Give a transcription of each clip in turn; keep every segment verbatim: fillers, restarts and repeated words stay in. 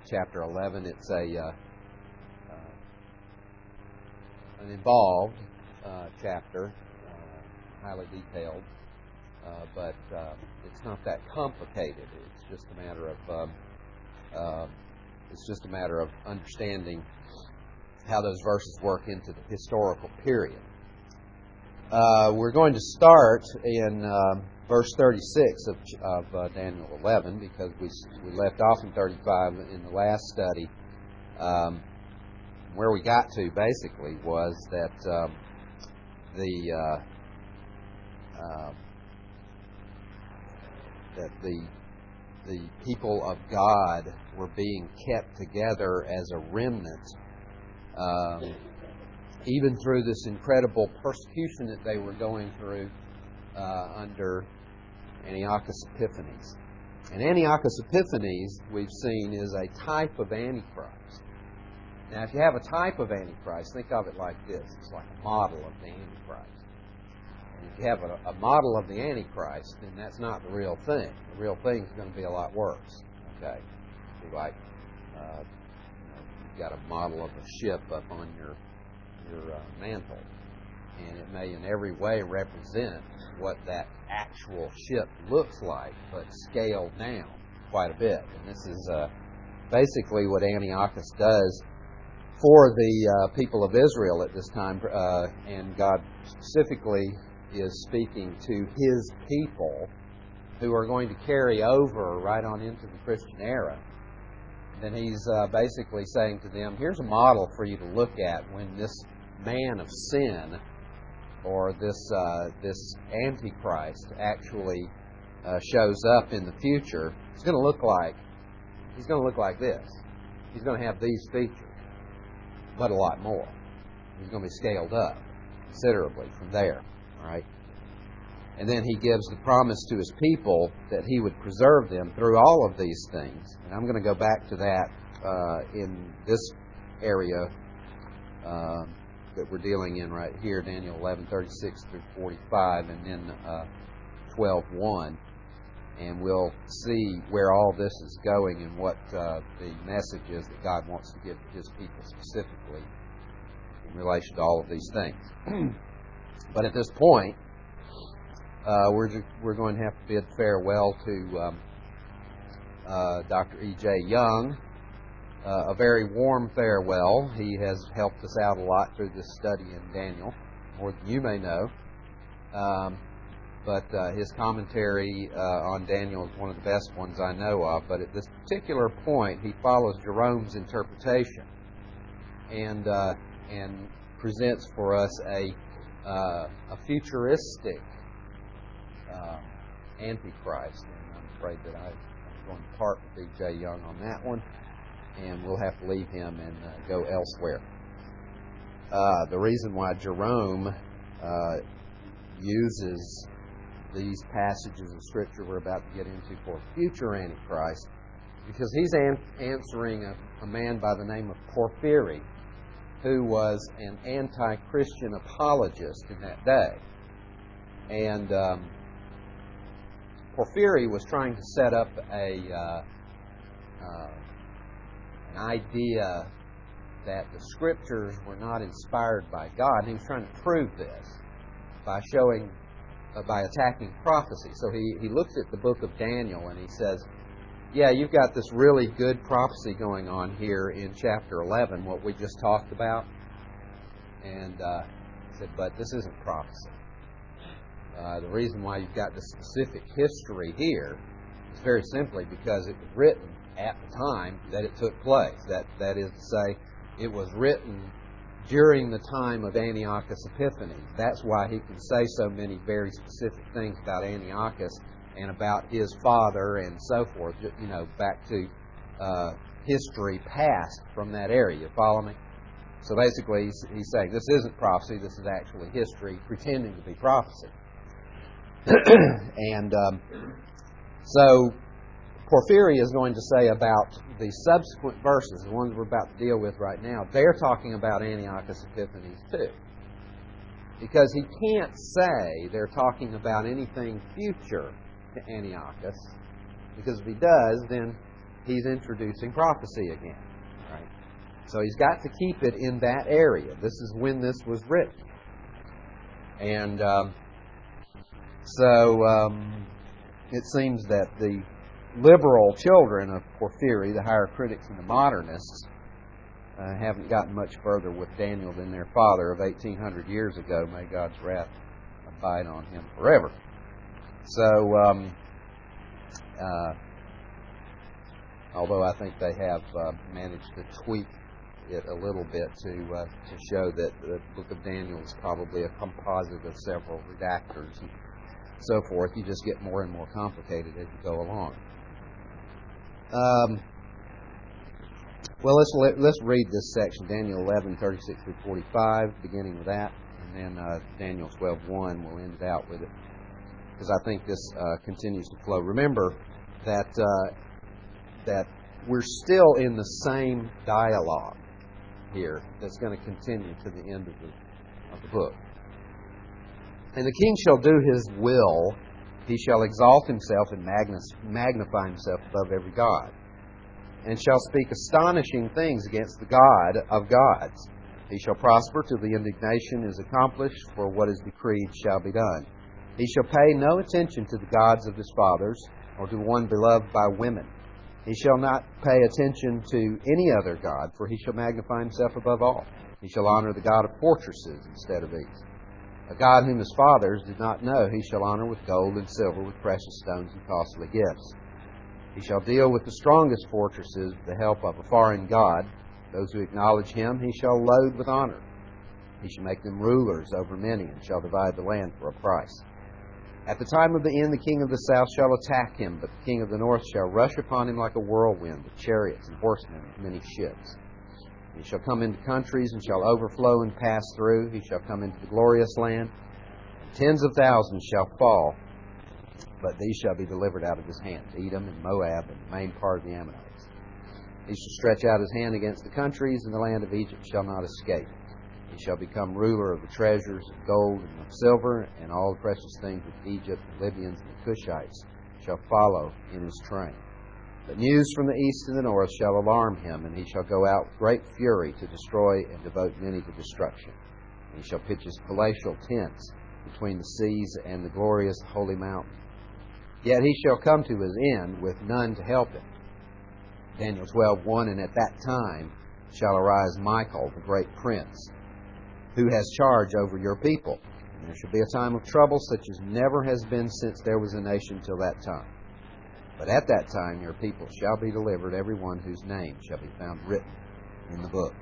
chapter eleven. It's a uh, uh, an involved uh, chapter, uh, highly detailed, uh, but uh, it's not that complicated. It's just a matter of um, uh, it's just a matter of understanding how those verses work into the historical period. Uh, we're going to start in um, verse thirty-six of, of uh, Daniel eleven, because we we left off in thirty-five in the last study. Um, where we got to basically was that um, the uh, uh, that the the people of God were being kept together as a remnant, um, even through this incredible persecution that they were going through uh, under Antiochus Epiphanes. And Antiochus Epiphanes, we've seen, is a type of Antichrist. Now, if you have a type of Antichrist, think of it like this. It's like a model of the Antichrist. And if you have a, a model of the Antichrist, then that's not the real thing. The real thing is going to be a lot worse. Okay? It'd be like uh, you know, you've got a model of a ship up on your your uh, mantle, and it may in every way represent what that actual ship looks like, but scaled down quite a bit. And this is uh, basically what Antiochus does for the uh, people of Israel at this time, uh, and God specifically is speaking to His people who are going to carry over right on into the Christian era. Then He's uh, basically saying to them, here's a model for you to look at when this man of sin, or this uh, this Antichrist, actually uh, shows up in the future. It's going to look like he's going to look like this. He's going to have these features, but a lot more. He's going to be scaled up considerably from there. All right, and then He gives the promise to His people that He would preserve them through all of these things. And I'm going to go back to that uh, in this area Uh, that we're dealing in right here, Daniel eleven, thirty-six through forty-five, and then uh, twelve one. And we'll see where all this is going and what uh, the message is that God wants to give to His people specifically in relation to all of these things. But at this point, uh, we're, just, we're going to have to bid farewell to um, uh, Doctor E J Young. Uh, a very warm farewell. He has helped us out a lot through this study in Daniel, more than you may know. Um, but uh, his commentary uh, on Daniel is one of the best ones I know of. But at this particular point, he follows Jerome's interpretation and uh, and presents for us a uh, a futuristic uh, Antichrist. And I'm afraid that I'm going to part with E J Young on that one, and we'll have to leave him and uh, go elsewhere. Uh, the reason why Jerome uh, uses these passages of Scripture we're about to get into for future Antichrist is because he's an- answering a, a man by the name of Porphyry, who was an anti-Christian apologist in that day. And um, Porphyry was trying to set up a... Uh, uh, an idea that the Scriptures were not inspired by God. And he was trying to prove this by showing, uh, by attacking prophecy. So he, he looks at the book of Daniel and he says, yeah, you've got this really good prophecy going on here in chapter eleven, what we just talked about. And uh, he said, but this isn't prophecy. Uh, the reason why you've got this specific history here is very simply because it was written at the time that it took place. That that is to say, it was written during the time of Antiochus Epiphanes. That's why he can say so many very specific things about Antiochus and about his father and so forth, you know, back to uh, history past from that area. You follow me? So basically, he's, he's saying this isn't prophecy, this is actually history pretending to be prophecy. and um, so Porphyry is going to say about the subsequent verses, the ones we're about to deal with right now, they're talking about Antiochus Epiphanes too. Because he can't say they're talking about anything future to Antiochus, because if he does, then he's introducing prophecy again. Right? So he's got to keep it in that area. This is when this was written. And um, so um, it seems that the liberal children of Porphyry, the higher critics and the modernists, uh, haven't gotten much further with Daniel than their father of eighteen hundred years ago. May God's wrath abide on him forever. So, um, uh, although I think they have uh, managed to tweak it a little bit to uh, to show that the book of Daniel is probably a composite of several redactors and so forth. You just get more and more complicated as you go along. Um, well, let's let, let's read this section, Daniel eleven, thirty-six through forty-five, beginning with that, and then uh, Daniel twelve, one, we'll end it out with it, because I think this uh, continues to flow. Remember that uh, that we're still in the same dialogue here that's going to continue to the end of the of the book. And the king shall do his will. He shall exalt himself and magnify himself above every god, and shall speak astonishing things against the God of gods. He shall prosper till the indignation is accomplished, for what is decreed shall be done. He shall pay no attention to the gods of his fathers, or to one beloved by women. He shall not pay attention to any other god, for he shall magnify himself above all. He shall honor the God of fortresses instead of these. A God whom his fathers did not know, he shall honor with gold and silver, with precious stones and costly gifts. He shall deal with the strongest fortresses with the help of a foreign god. Those who acknowledge him he shall load with honor. He shall make them rulers over many, and shall divide the land for a price. At the time of the end, the king of the south shall attack him, but the king of the north shall rush upon him like a whirlwind, with chariots and horsemen and many ships. He shall come into countries and shall overflow and pass through. He shall come into the glorious land. Tens of thousands shall fall, but these shall be delivered out of his hand, Edom and Moab and the main part of the Ammonites. He shall stretch out his hand against the countries, and the land of Egypt shall not escape. He shall become ruler of the treasures of gold and of silver, and all the precious things of Egypt, the Libyans and the Cushites shall follow in his train. But news from the east and the north shall alarm him, and he shall go out with great fury to destroy and devote many to destruction. And he shall pitch his palatial tents between the seas and the glorious holy mountain. Yet he shall come to his end with none to help him. Daniel twelve, one, and at that time shall arise Michael, the great prince, who has charge over your people. And there shall be a time of trouble such as never has been since there was a nation till that time. But at that time your people shall be delivered, every one whose name shall be found written in the book.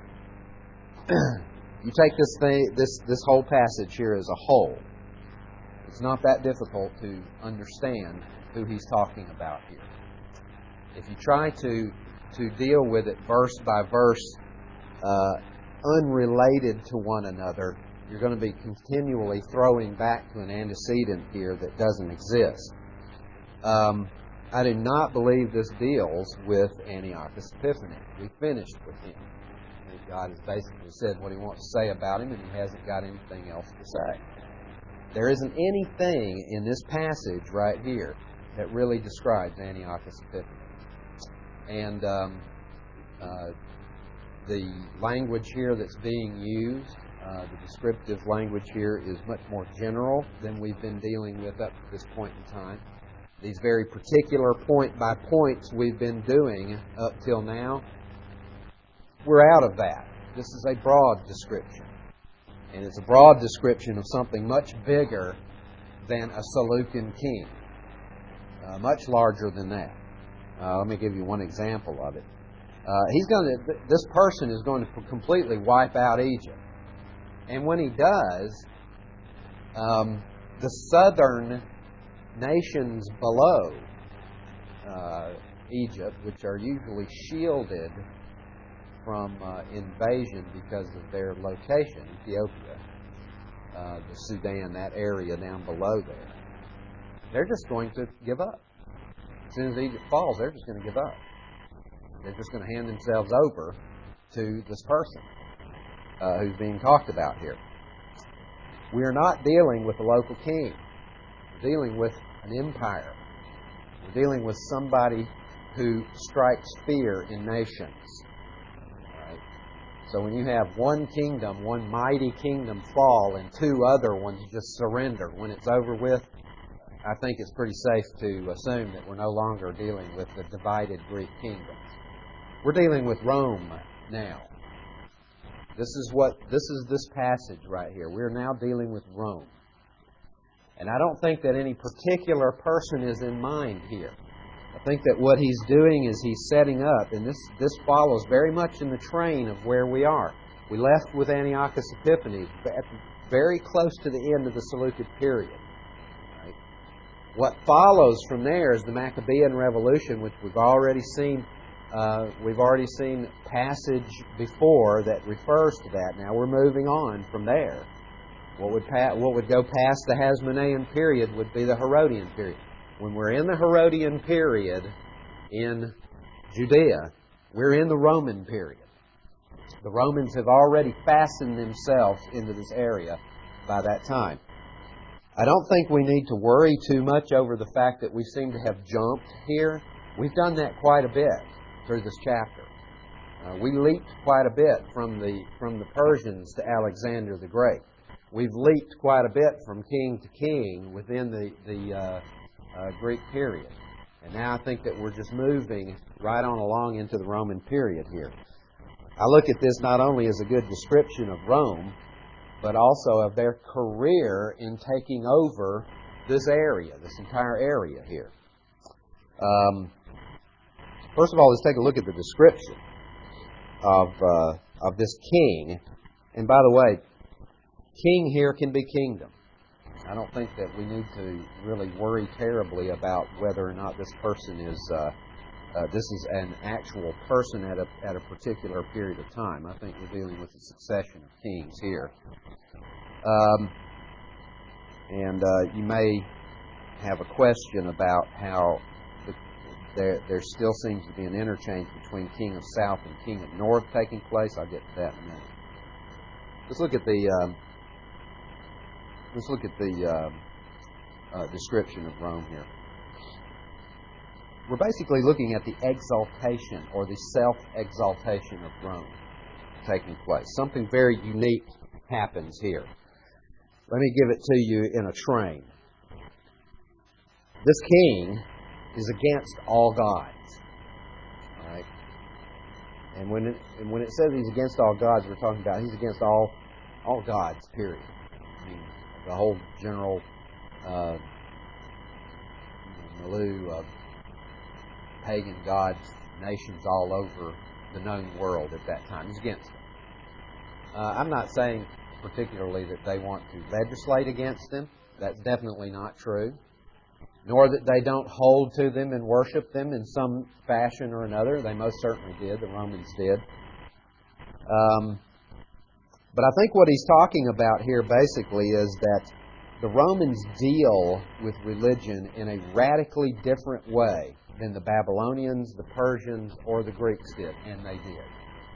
You take this thing, this this whole passage here as a whole. It's not that difficult to understand who he's talking about here. If you try to to deal with it verse by verse, uh, unrelated to one another, you're going to be continually throwing back to an antecedent here that doesn't exist. Um, I do not believe this deals with Antiochus Epiphanes. We finished with him. I think God has basically said what he wants to say about him, and he hasn't got anything else to say. There isn't anything in this passage right here that really describes Antiochus Epiphanes. And um, uh, the language here that's being used, uh, the descriptive language here, is much more general than we've been dealing with up to this point in time. These very particular point-by-points we've been doing up till now, we're out of that. This is a broad description. And it's a broad description of something much bigger than a Seleucid king. Uh, much larger than that. Uh, let me give you one example of it. Uh, he's going to. This person is going to completely wipe out Egypt. And when he does, um, the southern nations below uh, Egypt, which are usually shielded from uh, invasion because of their location, Ethiopia, uh, the Sudan, that area down below there, they're just going to give up. As soon as Egypt falls, they're just going to give up. They're just going to hand themselves over to this person uh, who's being talked about here. We are not dealing with a local king. We're dealing with an empire. We're dealing with somebody who strikes fear in nations. Right? So when you have one kingdom, one mighty kingdom fall, and two other ones just surrender when it's over with, I think it's pretty safe to assume that we're no longer dealing with the divided Greek kingdoms. We're dealing with Rome now. This is what this is this passage right here. We're now dealing with Rome. And I don't think that any particular person is in mind here. I think that what he's doing is he's setting up, and this, this follows very much in the train of where we are. We left with Antiochus Epiphanes at very close to the end of the Seleucid period. Right? What follows from there is the Maccabean Revolution, which we've already seen. Uh, we've already seen passage before that refers to that. Now we're moving on from there. What would pa- what would go past the Hasmonean period would be the Herodian period. When we're in the Herodian period in Judea, we're in the Roman period. The Romans have already fastened themselves into this area by that time. I don't think we need to worry too much over the fact that we seem to have jumped here. We've done that quite a bit through this chapter. Uh, we leaped quite a bit from the from the Persians to Alexander the Great. We've leaped quite a bit from king to king within the, the uh, uh, Greek period. And now I think that we're just moving right on along into the Roman period here. I look at this not only as a good description of Rome, but also of their career in taking over this area, this entire area here. Um, first of all, let's take a look at the description of uh, of this king. And by the way, king here can be kingdom. I don't think that we need to really worry terribly about whether or not this person is, uh, uh, this is an actual person at a at a particular period of time. I think we're dealing with a succession of kings here. Um, and uh, you may have a question about how the, there there still seems to be an interchange between king of south and king of north taking place. I'll get to that in a minute. Let's look at the um, let's look at the uh, uh, description of Rome here. We're basically looking at the exaltation or the self-exaltation of Rome taking place. Something very unique happens here. Let me give it to you in a train. This king is against all gods. All right? And when it, and when it says he's against all gods, we're talking about he's against all all gods, period. I mean, the whole general uh, milieu of pagan gods, nations all over the known world at that time. He's against them. Uh, I'm not saying particularly that they want to legislate against them. That's definitely not true. Nor that they don't hold to them and worship them in some fashion or another. They most certainly did. The Romans did. Um, but I think what he's talking about here basically is that the Romans deal with religion in a radically different way than the Babylonians, the Persians, or the Greeks did. And they did.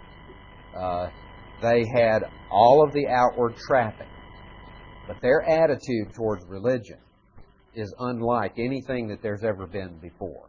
Uh, they had all of the outward trapping. But their attitude towards religion is unlike anything that there's ever been before.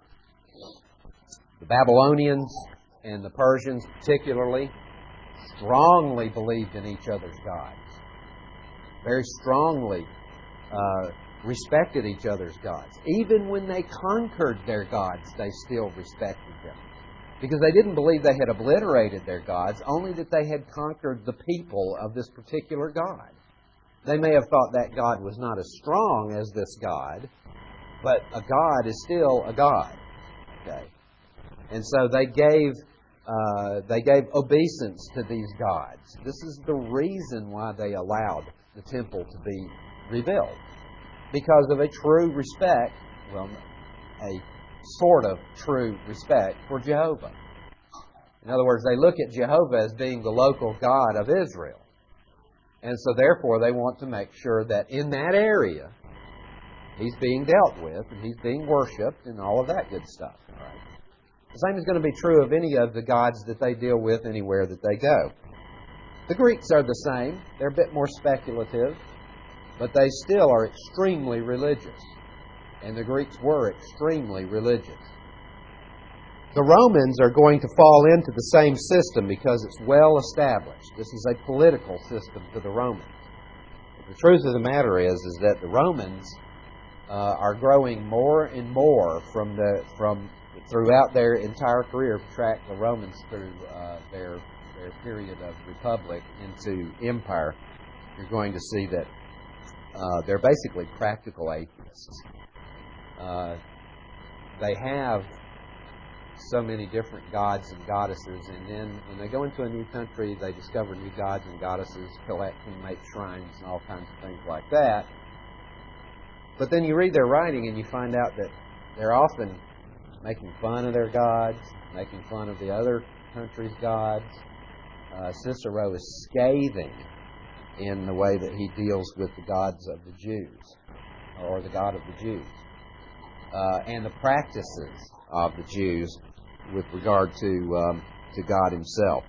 The Babylonians and the Persians particularly strongly believed in each other's gods. Very strongly uh, respected each other's gods. Even when they conquered their gods, they still respected them. Because they didn't believe they had obliterated their gods, only that they had conquered the people of this particular god. They may have thought that God was not as strong as this God, but a God is still a God. Okay, and so they gave uh, they gave obeisance to these gods. This is the reason why they allowed the temple to be rebuilt, because of a true respect, well, a sort of true respect for Jehovah. In other words, they look at Jehovah as being the local God of Israel. And so therefore they want to make sure that in that area He's being dealt with and He's being worshipped and all of that good stuff. All right. The same is going to be true of any of the gods that they deal with anywhere that they go. The Greeks are the same. They're a bit more speculative, but they still are extremely religious. And the Greeks were extremely religious. the Romans are going to fall into the same system because it's well established. This is a political system to the Romans. The truth of the matter is, is that the Romans uh, are growing more and more from the from throughout their entire career. If you track the Romans through uh, their their period of republic into empire, you're going to see that uh, they're basically practical atheists. Uh, they have so many different gods and goddesses, and then when they go into a new country, they discover new gods and goddesses, collect and make shrines and all kinds of things like that. But then you read their writing and you find out that they're often making fun of their gods, making fun of the other country's gods. Uh, Cicero is scathing in the way that he deals with the gods of the Jews, or the God of the Jews, uh, and the practices of the Jews with regard to um, to God Himself.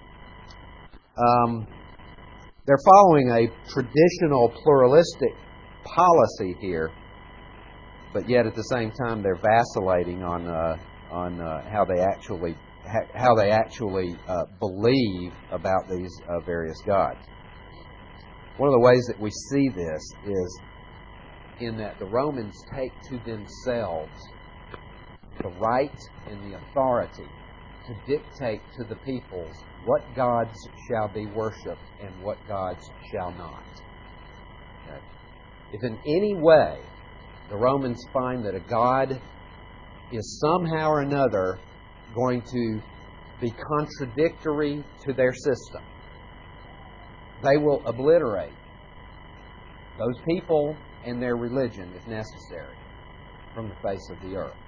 Um, they're following a traditional pluralistic policy here, but yet at the same time they're vacillating on uh, on uh, how they actually ha- how they actually uh, believe about these uh, various gods. One of the ways that we see this is in that the Romans take to themselves the right and the authority to dictate to the peoples what gods shall be worshipped and what gods shall not. Okay. If in any way the Romans find that a god is somehow or another going to be contradictory to their system, they will obliterate those people and their religion, if necessary, from the face of the earth.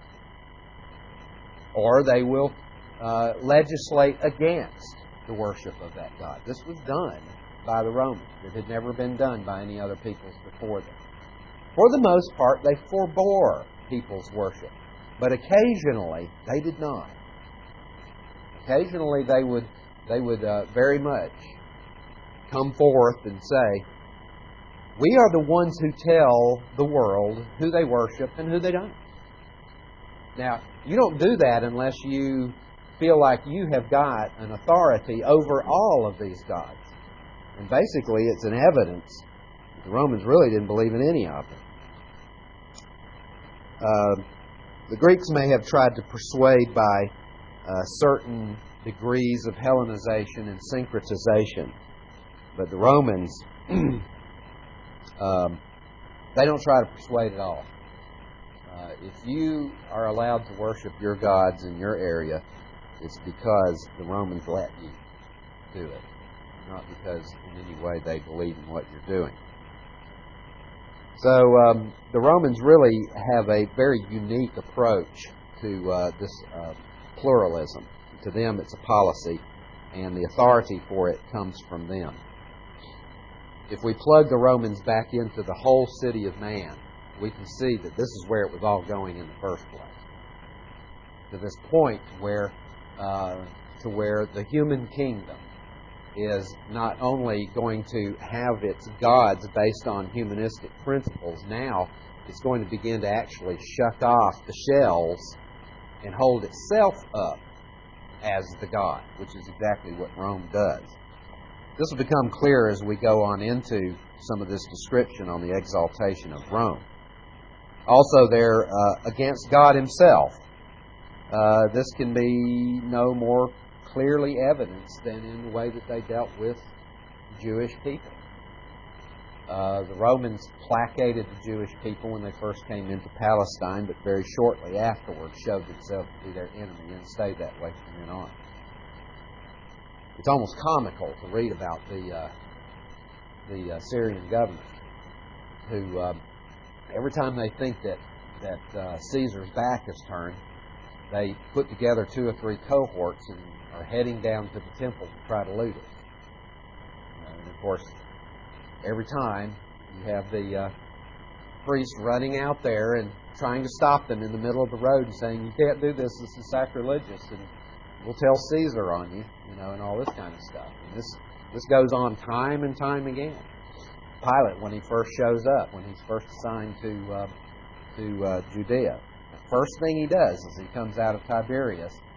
Or they will uh, legislate against the worship of that god. This was done by the Romans. It had never been done by any other peoples before them. For the most part, they forbore people's worship. But occasionally, they did not. Occasionally, they would, they would uh, very much come forth and say, we are the ones who tell the world who they worship and who they don't. Now, you don't do that unless you feel like you have got an authority over all of these gods. And basically, it's an evidence that the Romans really didn't believe in any of them. Uh, the Greeks may have tried to persuade by uh, certain degrees of Hellenization and syncretization, but the Romans, um, they don't try to persuade at all. Uh, if you are allowed to worship your gods in your area, it's because the Romans let you do it, not because in any way they believe in what you're doing. So um, the Romans really have a very unique approach to uh, this uh, pluralism. To them, it's a policy, and the authority for it comes from them. If we plug the Romans back into the whole city of man, we can see that this is where it was all going in the first place. To this point where, uh, to where the human kingdom is not only going to have its gods based on humanistic principles, now it's going to begin to actually shuck off the shells and hold itself up as the god, which is exactly what Rome does. This will become clear as we go on into some of this description on the exaltation of Rome. Also, they're uh, against God Himself. Uh, this can be no more clearly evidenced than in the way that they dealt with Jewish people. Uh, the Romans placated the Jewish people when they first came into Palestine, but very shortly afterwards showed themselves to be their enemy and stayed that way from then on. It's almost comical to read about the uh, the uh, Syrian government, who um, every time they think that that uh, Caesar's back is turned, they put together two or three cohorts and are heading down to the temple to try to loot it. Uh, and of course, every time you have the uh, priest running out there and trying to stop them in the middle of the road and saying, "You can't do this. This is sacrilegious, and we'll tell Caesar on you," you know, and all this kind of stuff. And this this goes on time and time again. Pilate, when he first shows up, when he's first assigned to uh, to uh, Judea, the first thing he does is he comes out of Tiberias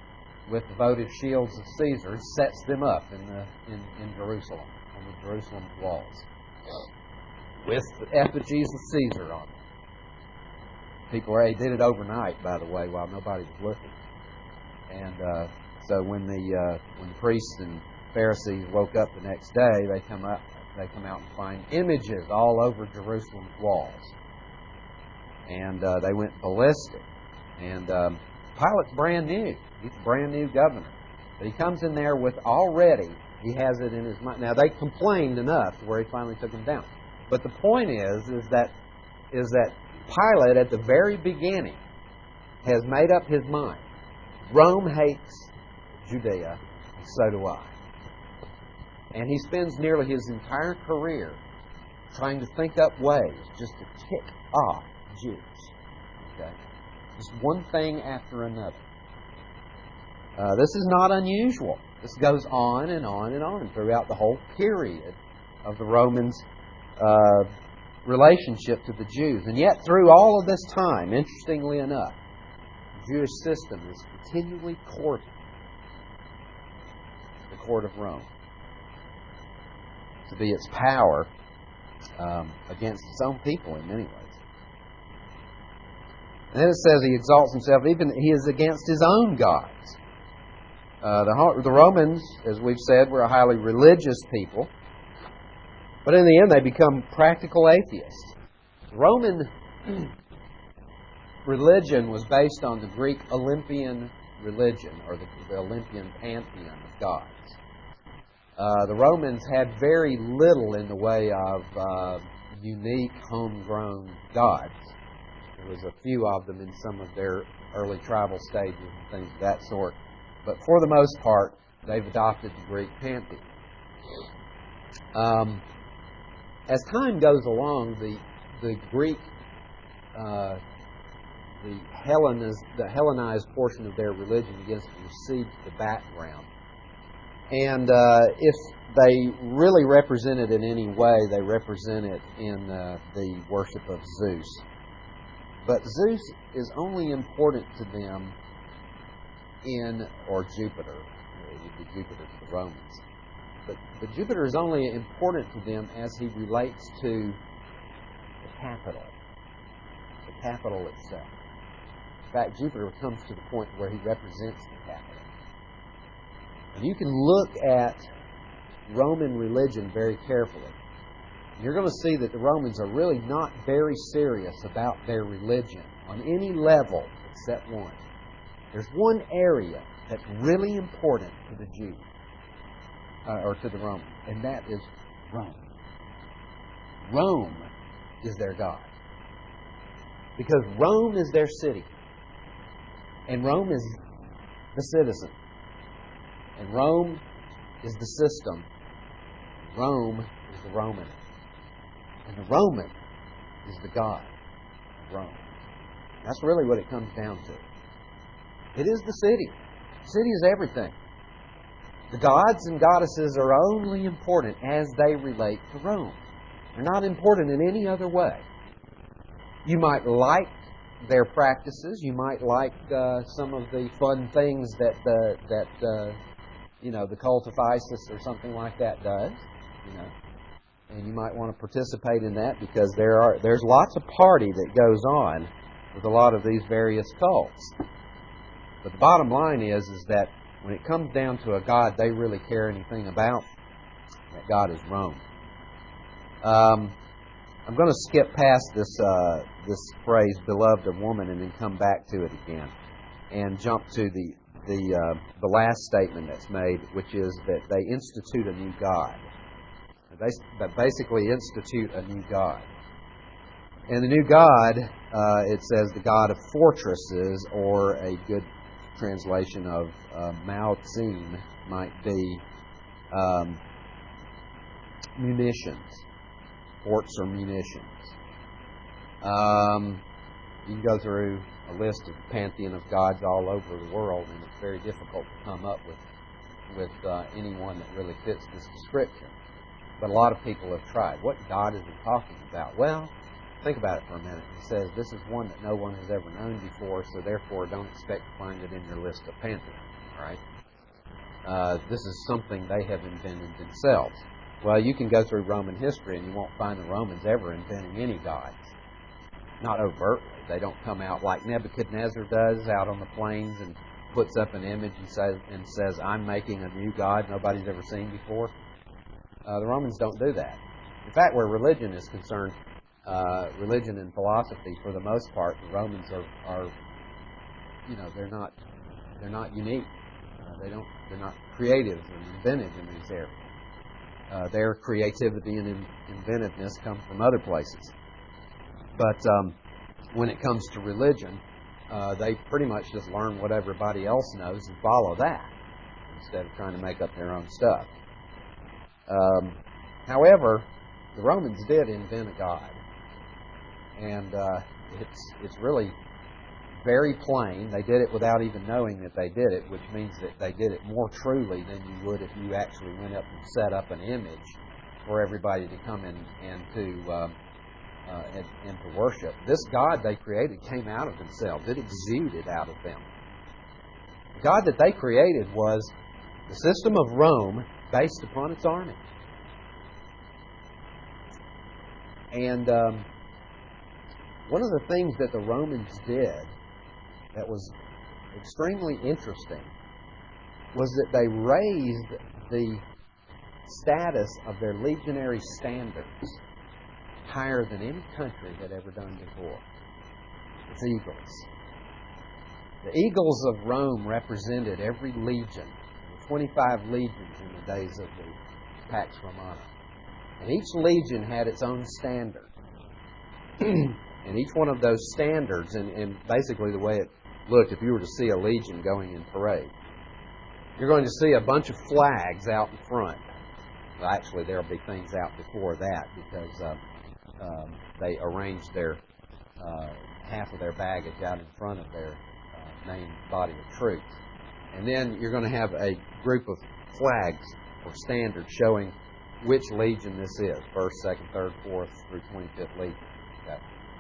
with the votive shields of Caesar, sets them up in the in, in Jerusalem, on the Jerusalem walls, with the effigies of Caesar on them. People already did it overnight, by the way, while nobody was looking. And uh, so when the uh, when the priests and Pharisees woke up the next day, they come up, they come out and find images all over Jerusalem's walls, and uh, they went ballistic. And um, Pilate's brand new; he's a brand new governor, but he comes in there with already he has it in his mind. Now they complained enough to where he finally took them down. But the point is, is that is that Pilate at the very beginning has made up his mind. Rome hates Judea, and so do I. And he spends nearly his entire career trying to think up ways just to tick off Jews. Okay? Just one thing after another. Uh, this is not unusual. This goes on and on and on throughout the whole period of the Romans' uh, relationship to the Jews. And yet, through all of this time, interestingly enough, the Jewish system is continually courting the court of Rome to be its power um, against its own people in many ways. And then it says he exalts himself, even he is against his own gods. Uh, the, the Romans, as we've said, were a highly religious people. But in the end, they become practical atheists. Roman religion was based on the Greek Olympian religion, or the, the Olympian pantheon of gods. Uh, the Romans had very little in the way of uh, unique, homegrown gods. There was a few of them in some of their early tribal stages and things of that sort. But for the most part, they've adopted the Greek pantheon. Um, as time goes along, the the Greek, uh, the Helleniz, the Hellenized portion of their religion begins to recede to the background. And uh, if they really represent it in any way, they represent it in uh, the worship of Zeus. But Zeus is only important to them in, or Jupiter, it would be Jupiter to the Romans. But, but Jupiter is only important to them as he relates to the capital, the capital itself. In fact, Jupiter comes to the point where he represents the capital. And you can look at Roman religion very carefully. You're going to see that the Romans are really not very serious about their religion on any level except one. There's one area that's really important to the Jews, uh, or to the Romans, and that is Rome. Rome is their God. Because Rome is their city. And Rome is the citizen. And Rome is the system. Rome is the Roman. And the Roman is the God of Rome. That's really what it comes down to. It is the city. The city is everything. The gods and goddesses are only important as they relate to Rome. They're not important in any other way. You might like their practices. You might like uh, some of the fun things that uh, that uh, you know the cult of Isis or something like that does. You know, and you might want to participate in that because there are there's lots of party that goes on with a lot of these various cults. But the bottom line is, is that when it comes down to a God they really care anything about, that God is Rome. Um, I'm going to skip past this uh, this phrase, beloved of woman, and then come back to it again, and jump to the the uh, the last statement that's made, which is that they institute a new God. They basically institute a new God. And the new God, uh, it says the God of fortresses, or a good translation of uh, Mao-Zim might be um, munitions. Forts or munitions. Um, you can go through a list of the pantheon of gods all over the world, and it's very difficult to come up with with uh, anyone that really fits this description. But a lot of people have tried. What God is he talking about? Well, think about it for a minute. He says this is one that no one has ever known before, so therefore don't expect to find it in your list of pantheon. right? Uh, this is something they have invented themselves. Well, you can go through Roman history and you won't find the Romans ever inventing any gods. Not overtly. They don't come out like Nebuchadnezzar does out on the plains and puts up an image and says, and says I'm making a new god nobody's ever seen before. Uh, the Romans don't do that. In fact, where religion is concerned, uh, religion and philosophy, for the most part, the Romans are, are you know, they're not they're not unique. Uh, they don't they're not creative and inventive in these areas. Uh, their creativity and in, inventiveness come from other places. But um, when it comes to religion, uh, they pretty much just learn what everybody else knows and follow that instead of trying to make up their own stuff. Um, however, the Romans did invent a god, and uh, it's it's really very plain. They did it without even knowing that they did it, which means that they did it more truly than you would if you actually went up and set up an image for everybody to come in and to um, uh, and, and to worship. This God they created came out of themselves. It exuded out of them. The God that they created was the system of Rome based upon its army. And um, one of the things that the Romans did that was extremely interesting was that they raised the status of their legionary standards higher than any country had ever done before. It's eagles. The eagles of Rome represented every legion. There were twenty-five legions in the days of the Pax Romana. And each legion had its own standard. And each one of those standards, and, and basically the way it looked, if you were to see a legion going in parade, you're going to see a bunch of flags out in front. Well, actually, there'll be things out before that because uh, um, they arranged their uh, half of their baggage out in front of their uh, main body of troops. And then you're going to have a group of flags or standards showing which legion this is, first, second, third, fourth, through twenty-fifth legion. Okay.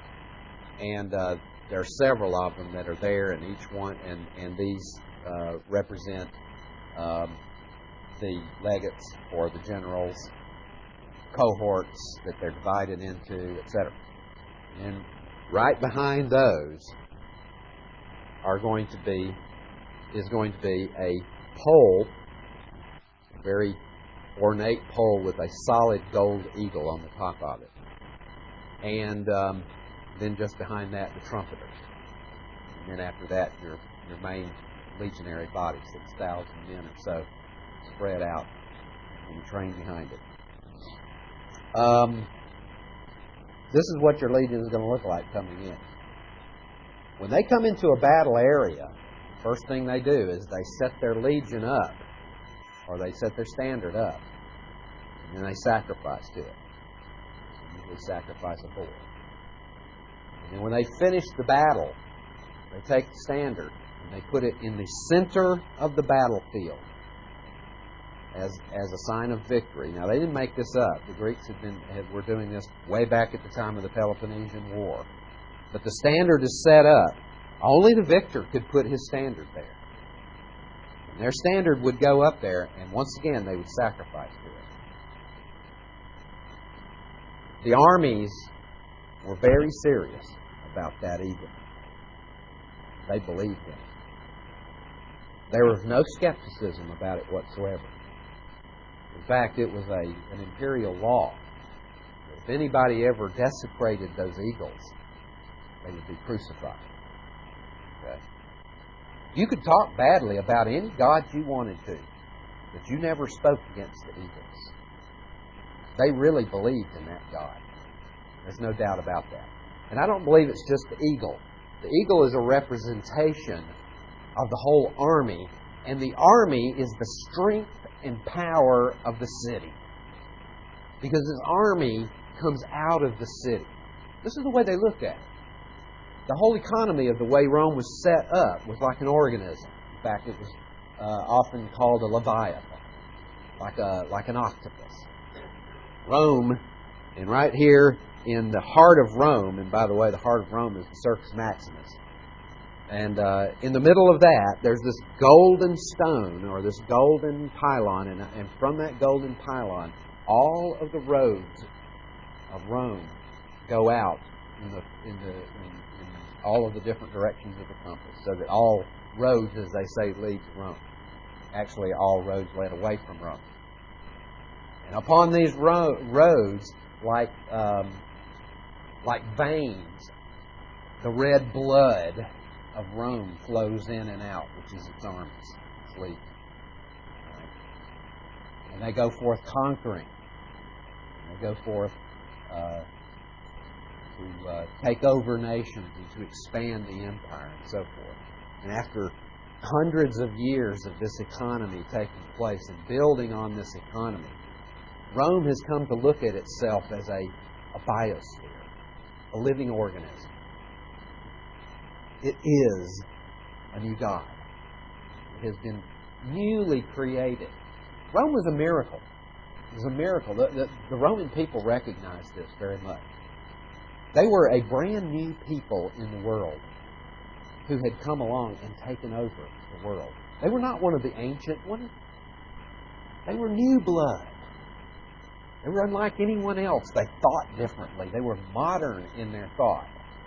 And uh, there are several of them that are there, and each one, and, and these uh, represent um, the legates or the generals, cohorts that they're divided into, et cetera. And right behind those are going to be is going to be a pole, very ornate pole with a solid gold eagle on the top of it. And um, then just behind that, the trumpeters. And then after that, your your main legionary body, six thousand men or so, spread out and trained behind it. Um, this is what your legion is going to look like coming in. When they come into a battle area, the first thing they do is they set their legion up, or they set their standard up, and then they sacrifice to it. They usually sacrifice a bull. And then when they finish the battle, they take the standard and they put it in the center of the battlefield as as a sign of victory. Now, they didn't make this up. The Greeks had been had, were doing this way back at the time of the Peloponnesian War. But the standard is set up. Only the victor could put his standard there. And their standard would go up there, and once again, they would sacrifice to it. The armies were very serious about that eagle. They believed in it. There was no skepticism about it whatsoever. In fact, it was a an imperial law that if anybody ever desecrated those eagles, they would be crucified. Okay? You could talk badly about any god you wanted to, but you never spoke against the eagles. They really believed in that god. There's no doubt about that. And I don't believe it's just the eagle. The eagle is a representation of the whole army, and the army is the strength and power of the city. Because this army comes out of the city. This is the way they looked at it. The whole economy of the way Rome was set up was like an organism. In fact, it was uh, often called a leviathan, like a like an octopus. Rome, and right here in the heart of Rome, and by the way, the heart of Rome is the Circus Maximus. And uh, in the middle of that, there's this golden stone or this golden pylon, and, and from that golden pylon, all of the roads of Rome go out in the in the in, in all of the different directions of the compass, so that all roads, as they say, lead to Rome. Actually, all roads led away from Rome. And upon these ro- roads, like um, like veins, the red blood of Rome flows in and out, which is its armies, its legions. Right? And they go forth conquering. And they go forth uh, to uh, take over nations and to expand the empire and so forth. And after hundreds of years of this economy taking place and building on this economy, Rome has come to look at itself as a, a biosphere, a living organism. It is a new God. It has been newly created. Rome was a miracle. It was a miracle. The, the, the Roman people recognized this very much. They were a brand new people in the world who had come along and taken over the world. They were not one of the ancient ones. They were new blood. They were unlike anyone else. They thought differently. They were modern in their thought.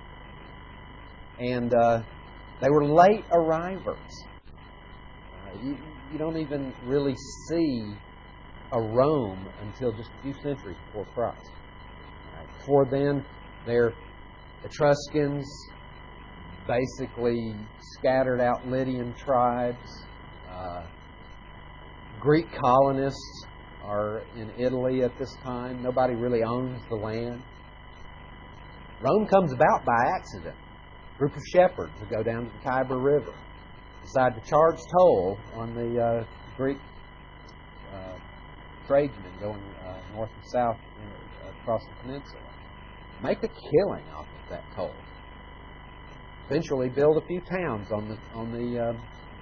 And uh, they were late arrivers. Uh, you, you don't even really see a Rome until just a few centuries before Christ. Right? Before then, they're Etruscans, basically scattered out Lydian tribes. Uh, Greek colonists are in Italy at this time. Nobody really owns the land. Rome comes about by accident. A group of shepherds who go down to the Tiber River decide to charge toll on the uh, Greek uh, tradesmen going uh, north and south in, uh, across the peninsula. Make a killing off of that toll. Eventually, build a few towns on the on the uh,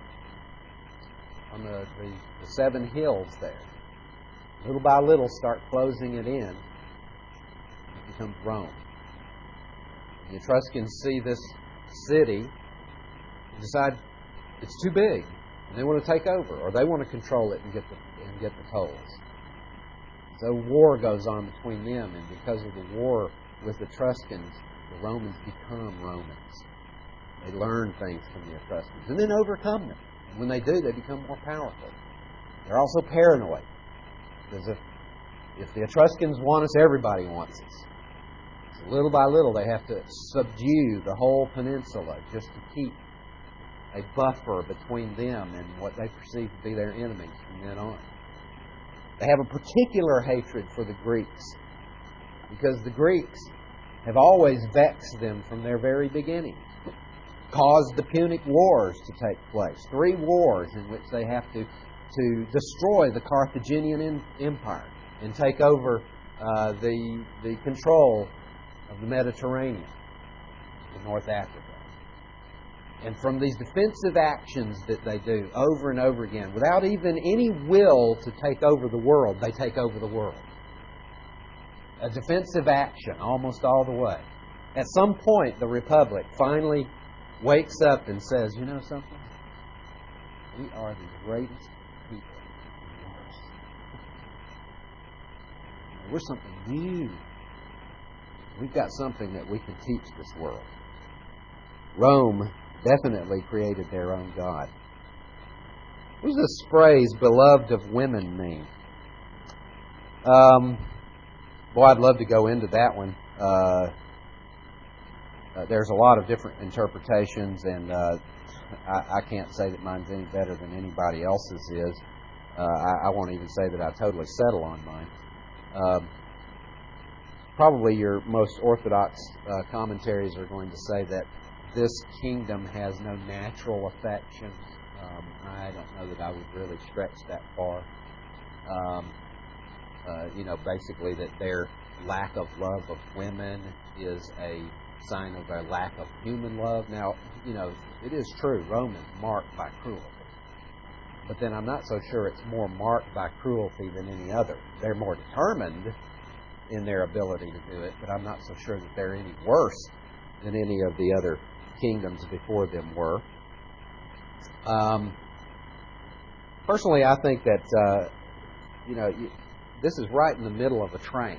on the, the, the seven hills there. Little by little, start closing it in. It becomes Rome. The Etruscans see this city and decide it's too big, and they want to take over, or they want to control it and get the and get the tolls. So war goes on between them, and because of the war with the Etruscans, the Romans become Romans. They learn things from the Etruscans and then overcome them. And when they do, they become more powerful. They're also paranoid, because if if the Etruscans want us, everybody wants us. Little by little, they have to subdue the whole peninsula just to keep a buffer between them and what they perceive to be their enemies from then on. They have a particular hatred for the Greeks because the Greeks have always vexed them from their very beginning, caused the Punic Wars to take place, three wars in which they have to, to destroy the Carthaginian Empire and take over uh, the, the control of the Mediterranean in North Africa. And from these defensive actions that they do over and over again, without even any will to take over the world, they take over the world. A defensive action almost all the way. At some point, the Republic finally wakes up and says, you know something? We are the greatest people in the world. We're something new. We've got something that we can teach this world. Rome definitely created their own God. What does this phrase, beloved of women, mean? Um, boy, I'd love to go into that one. Uh, uh, there's a lot of different interpretations, and uh, I, I can't say that mine's any better than anybody else's is. Uh, I, I won't even say that I totally settle on mine. Um, Probably your most orthodox uh, commentaries are going to say that this kingdom has no natural affections. Um, I don't know that I would really stretch that far. Um, uh, you know, basically that their lack of love of women is a sign of a lack of human love. Now, you know, it is true, Rome is marked by cruelty. But then I'm not so sure it's more marked by cruelty than any other. They're more determined in their ability to do it, but I'm not so sure that they're any worse than any of the other kingdoms before them were. Um, personally, I think that uh, you know this is right in the middle of a train.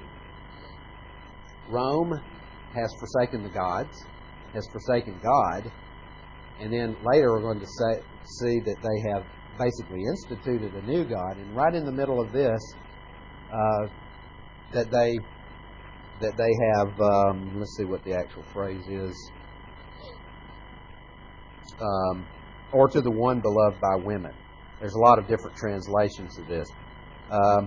Rome has forsaken the gods, has forsaken God, and then later we're going to say, see that they have basically instituted a new God. And right in the middle of this, uh, that they that they have. Um, let's see what the actual phrase is. Um, or to the one beloved by women. There's a lot of different translations of this. Um,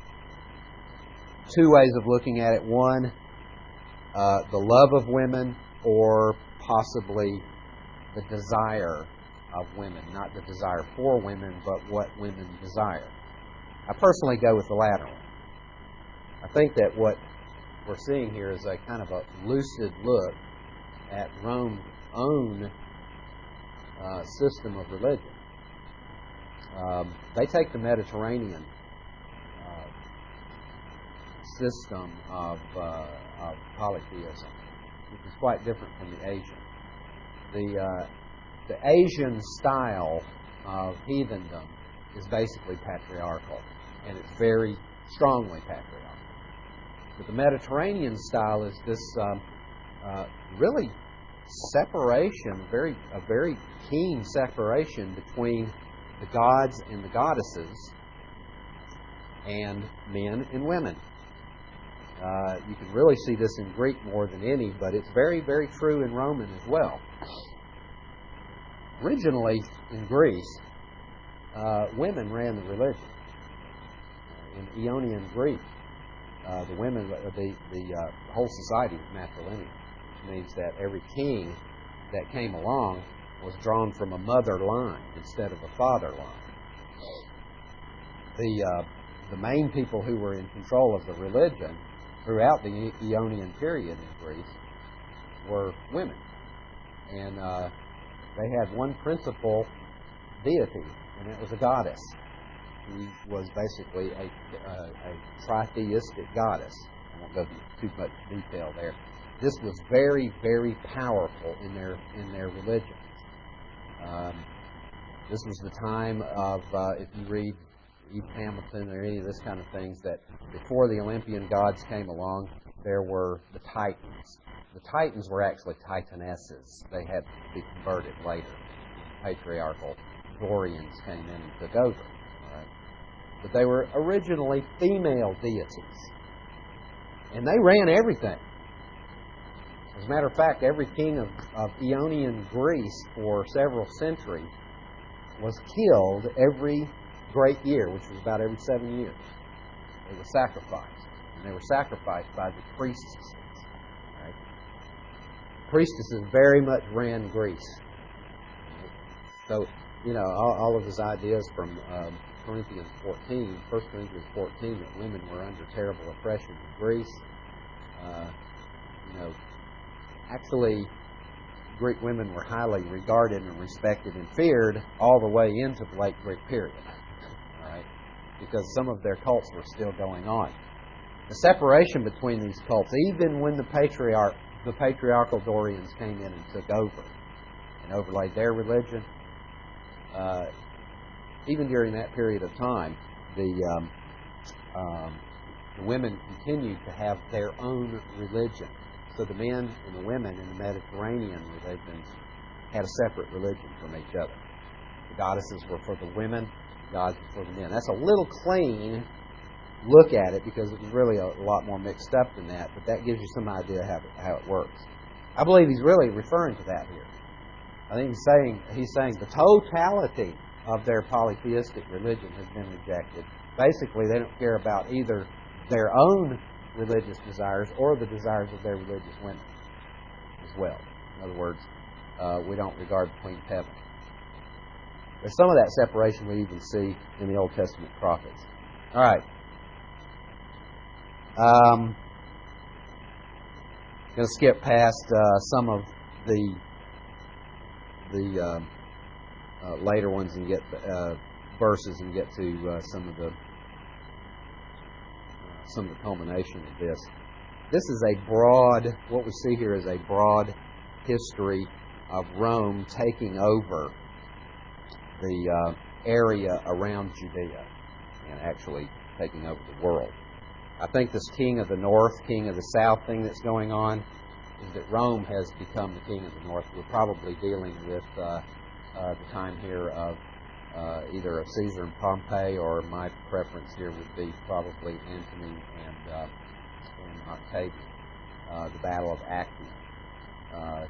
two ways of looking at it. One, uh, the love of women, or possibly the desire of women. Not the desire for women, but what women desire. I personally go with the latter one. I think that what we're seeing here is a kind of a lucid look at Rome's own uh, system of religion. Um, they take the Mediterranean uh, system of, uh, of polytheism, which is quite different from the Asian. The, uh, the Asian style of heathendom is basically patriarchal, and it's very strongly patriarchal. But the Mediterranean style is this um, uh, really separation, very a very keen separation between the gods and the goddesses, and men and women. Uh, you can really see this in Greek more than any, but it's very, very true in Roman as well. Originally, in Greece, uh, women ran the religion. In Ionian Greek, uh, the women, the the uh, whole society was matrilineal, which means that every king that came along was drawn from a mother line instead of a father line. The uh, the main people who were in control of the religion throughout the Ionian period in Greece were women, and uh, they had one principal deity, and it was a goddess. She was basically a, a, a tritheistic goddess. I won't go into too much detail there. This was very, very powerful in their in their religion. Um, this was the time of, uh, if you read Eve Hamilton or any of this kind of things, that before the Olympian gods came along, there were the Titans. The Titans were actually Titanesses. They had to be converted later. Patriarchal Dorians came in and took over. Right? But they were originally female deities. And they ran everything. As a matter of fact, every king of, of Ionian Greece for several centuries was killed every great year, which was about every seven years. They were sacrificed. And they were sacrificed by the priestesses. Right? Priestesses very much ran Greece. So, you know, all, all of his ideas from um, Corinthians fourteen, First Corinthians fourteen, that women were under terrible oppression in Greece. Uh, you know, actually, Greek women were highly regarded and respected and feared all the way into the late Greek period. All right? Because some of their cults were still going on. The separation between these cults, even when the patriarch, the patriarchal Dorians came in and took over and overlaid their religion, uh, even during that period of time, the, um, um, the women continued to have their own religion. So the men and the women in the Mediterranean religions had a separate religion from each other. The goddesses were for the women, the gods were for the men. That's a little clean look at it, because it was really a, a lot more mixed up than that, but that gives you some idea how, how it works. I believe he's really referring to that here. I think he's saying, he's saying the totality of their polytheistic religion has been rejected. Basically, they don't care about either their own religious desires or the desires of their religious women as well. In other words, uh, we don't regard the Queen of Heaven. There's some of that separation we even see in the Old Testament prophets. All right. Um, going to skip past uh, some of the the uh, uh, later ones and get uh, verses and get to uh, some of the uh, some of the culmination of this. This is a broad. What we see here is a broad history of Rome taking over the uh, area around Judea and actually taking over the world. I think this king of the north, king of the south thing that's going on is that Rome has become the king of the north. We're probably dealing with uh, uh, the time here of uh, either of Caesar and Pompey, or my preference here would be probably Antony and, uh, and Octavian, uh, the Battle of Actium. Uh,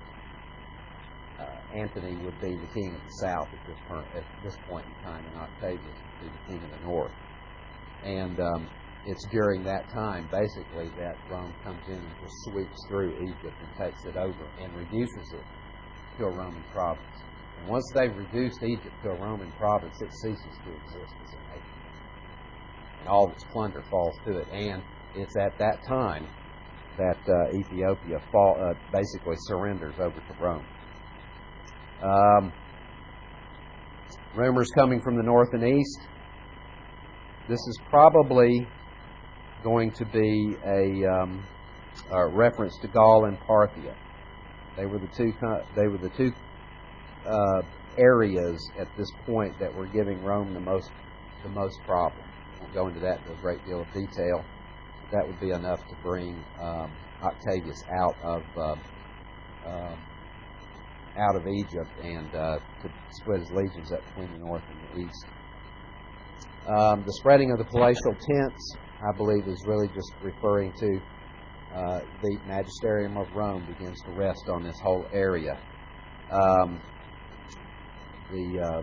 uh, Antony would be the king of the south at this, per- at this point in time, and Octavius would be the king of the north. And um, it's during that time, basically, that Rome comes in and just sweeps through Egypt and takes it over and reduces it to a Roman province. And once they've reduced Egypt to a Roman province, it ceases to exist as a nation. And all its plunder falls to it. And it's at that time that uh, Ethiopia fall, uh, basically surrenders over to Rome. Um, rumors coming from the north and east. This is probably going to be a, um, a reference to Gaul and Parthia. They were the two. They were the two uh, areas at this point that were giving Rome the most the most problem. I won't go into that in a great deal of detail. That would be enough to bring um, Octavius out of uh, uh, out of Egypt and uh, to split his legions up between the north and the east. Um, the spreading of the palatial tents, I believe, is really just referring to uh, the magisterium of Rome begins to rest on this whole area. Um, the uh,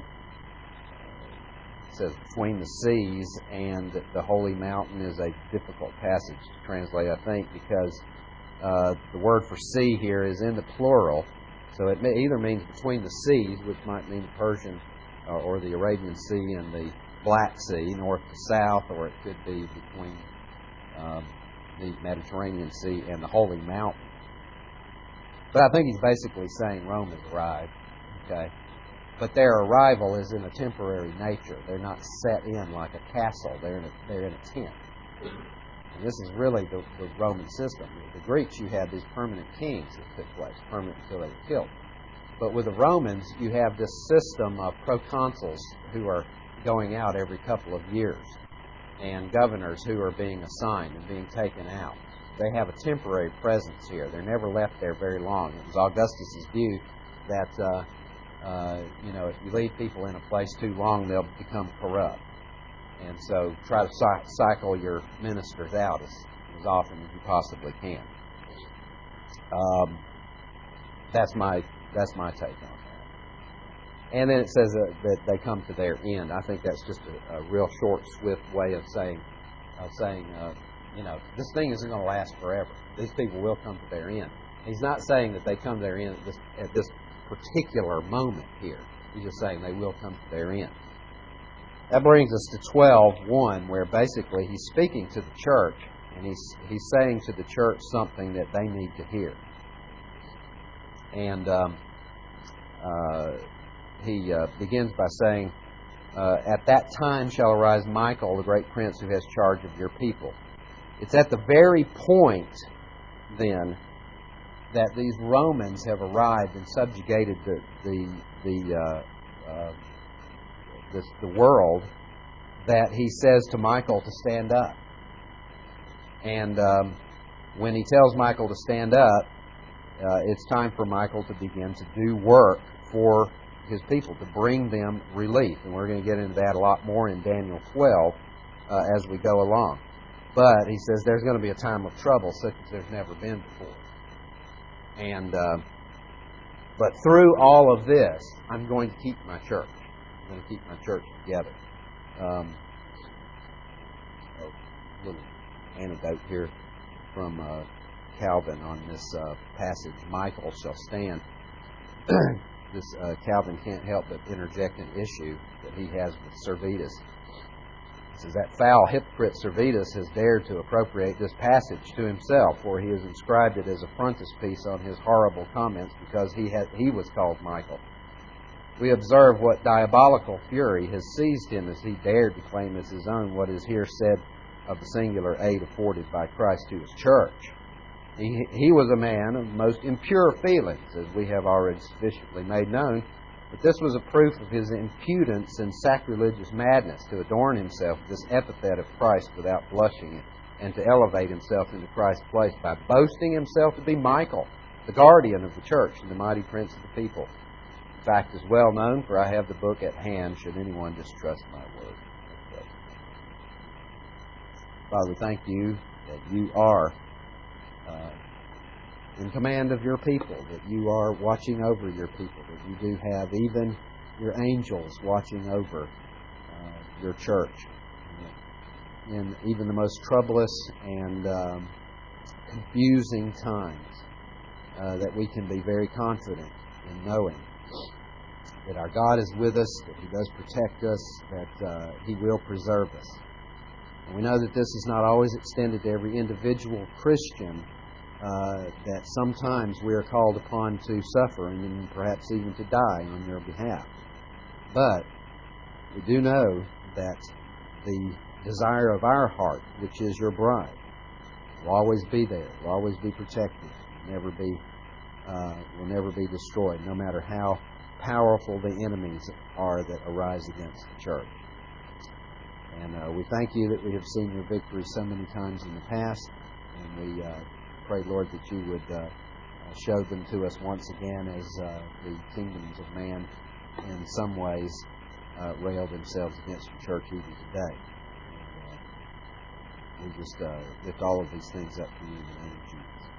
it says between the seas and the holy mountain is a difficult passage to translate, I think, because uh, the word for sea here is in the plural, so it may either means between the seas, which might mean the Persian uh, or the Arabian Sea and the Black Sea, north to south, or it could be between um, the Mediterranean Sea and the Holy Mountain. But I think he's basically saying Rome has arrived, okay? But their arrival is in a temporary nature. They're not set in like a castle. They're in a, they're in a tent. And this is really the, the Roman system. The Greeks, you had these permanent kings that took place, permanent until they were killed. But with the Romans, you have this system of proconsuls who are going out every couple of years, and governors who are being assigned and being taken out. They have a temporary presence here. They're never left there very long. It was Augustus's view that uh, uh, you know, if you leave people in a place too long, they'll become corrupt. And so try to cy- cycle your ministers out as, as often as you possibly can. Um, that's my that's my take on that. And then it says uh, that they come to their end. I think that's just a, a real short, swift way of saying, of saying, uh, you know, this thing isn't going to last forever. These people will come to their end. He's not saying that they come to their end at this, at this particular moment here. He's just saying they will come to their end. That brings us to twelve one, where basically he's speaking to the church, and he's he's saying to the church something that they need to hear. And um, uh, he uh, begins by saying, uh, "At that time shall arise Michael, the great prince who has charge of your people." It's at the very point, then, that these Romans have arrived and subjugated the the the uh, uh, this, the world, that he says to Michael to stand up. And um, when he tells Michael to stand up, uh, it's time for Michael to begin to do work for his people, to bring them relief. And we're going to get into that a lot more in Daniel twelve uh, as we go along. But he says there's going to be a time of trouble such as there's never been before. And uh, but through all of this, I'm going to keep my church. I'm going to keep my church together. Um, a little anecdote here from uh, Calvin on this uh, passage. Michael shall stand. this uh, Calvin can't help but interject an issue that he has with Servetus. He says that foul hypocrite Servetus has dared to appropriate this passage to himself, for he has inscribed it as a frontispiece on his horrible comments because he had he was called Michael. We observe what diabolical fury has seized him as he dared to claim as his own what is here said of the singular aid afforded by Christ to his church. He, he was a man of most impure feelings, as we have already sufficiently made known. But this was a proof of his impudence and sacrilegious madness to adorn himself with this epithet of Christ without blushing it, and to elevate himself into Christ's place by boasting himself to be Michael, the guardian of the church and the mighty prince of the people. The fact is well known, for I have the book at hand, should anyone distrust my word. Okay. Father, we thank you that you are uh, in command of your people, that you are watching over your people, that you do have even your angels watching over uh, your church. In even the most troublous and um, confusing times, uh, that we can be very confident in knowing that our God is with us, that He does protect us, that uh, He will preserve us. And we know that this is not always extended to every individual Christian, uh, that sometimes we are called upon to suffer and then perhaps even to die on your behalf. But we do know that the desire of our heart, which is your bride, will always be there, will always be protected, will never be, uh, will never be destroyed, no matter how powerful the enemies are that arise against the church. And uh, we thank you that we have seen your victory so many times in the past, and we uh, pray, Lord, that you would uh, show them to us once again as uh, the kingdoms of man in some ways uh, rail themselves against your church even today. And, uh, we just uh, lift all of these things up to you in the name of Jesus.